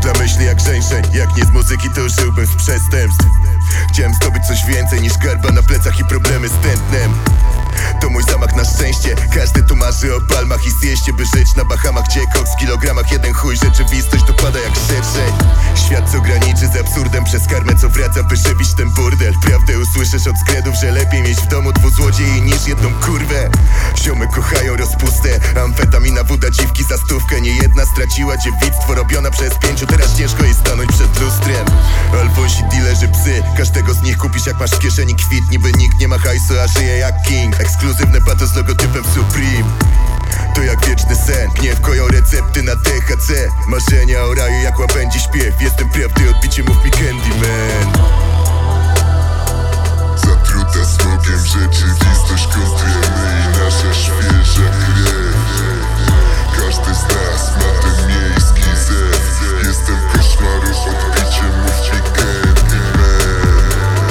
dla myśli jak żeńszeń. Jak nie z muzyki, to żyłbym z przestępstw. Chciałem zdobyć coś więcej niż garba na plecach i problemy z tętnem. To mój zamach na szczęście. Każdy tu marzy o palmach i zjeście, by żyć na Bahamach, gdzie koks w kilogramach. Jeden chuj, rzeczywistość dopada jak szerszeń. Świat co graniczy z absurdem, przez karmę co wraca, by żywić ten burdel. Prawdę usłyszysz od skredów, że lepiej mieć w domu 2 złodziei niż jedną kurwę. Ziomy kochają rozpustę, amfetamina, woda, dziwki za 100. Nie jedna straciła dziewictwo robiona przez 5. Teraz ciężko jej stanąć przed lustrem. Alfonsi, dealerzy, psy, każdego z nich kupisz jak masz w kieszeni kwit. Niby nikt nie ma hajsu, a żyje jak king. Ekskluzywne pato z logotypem Supreme. To jak wieczny sen, gniew koją recepty na THC. Marzenia o raju jak łabędzi śpiew. Jestem prawdy, odbicie mów mi Candyman. Zatruta smogiem rzeczywistość kontrujemy i nasza świeża krew. Każdy z nas ma ten miejski zew. Jestem koszmaru, odbicie mów mi Candyman.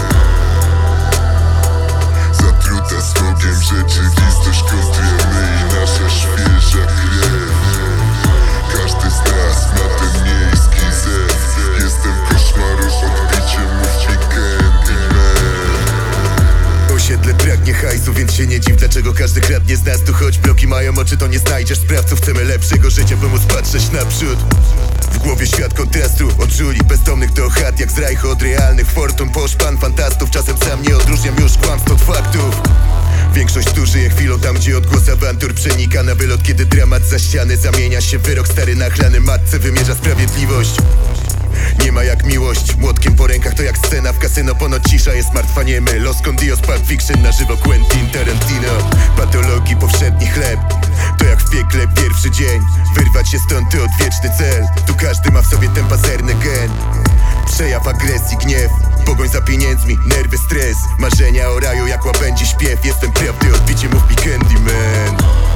Zatruta smogiem rzeczywistość kontrujemy i nasza świeża krew. Każdy z nas ma ten miejski zew. Jestem koszmaru, odbicie mów mi Candyman. Osiedle pragnie hajsu, więc się nie dziw, dlaczego każdy kradnie z nas tu. Choć bloki mają oczy, to nie znajdziesz sprawców. Chcemy lepszego życia, pomóc patrzeć naprzód. W głowie świat kontrastu, od żuli bezdomnych do chat, jak z Rajcho od realnych fortun. Poszpan fantastów, czasem sam nie odróżniam już kłamstw od faktów. Większość tu żyje chwilą tam, gdzie odgłos awantur przenika na wylot. Kiedy dramat za ściany zamienia się w wyrok. Stary nachlany matce wymierza sprawiedliwość. Nie ma jak miłość, młotkiem po rękach to jak scena w kasyno. Ponoć cisza jest martwa, niemy. Los con Dios, Pulp Fiction, na żywo Quentin Tarantino. Patologii powszedni chleb, to jak w piekle pierwszy dzień. Wyrwać się stąd to odwieczny cel. Tu każdy ma w sobie ten pazerny gen. Przejaw agresji, gniew, pogoń za pieniędzmi, nerwy, stres. Marzenia o raju jak łabędzi śpiew. Jestem prawdy, odbicie mów mi Candyman.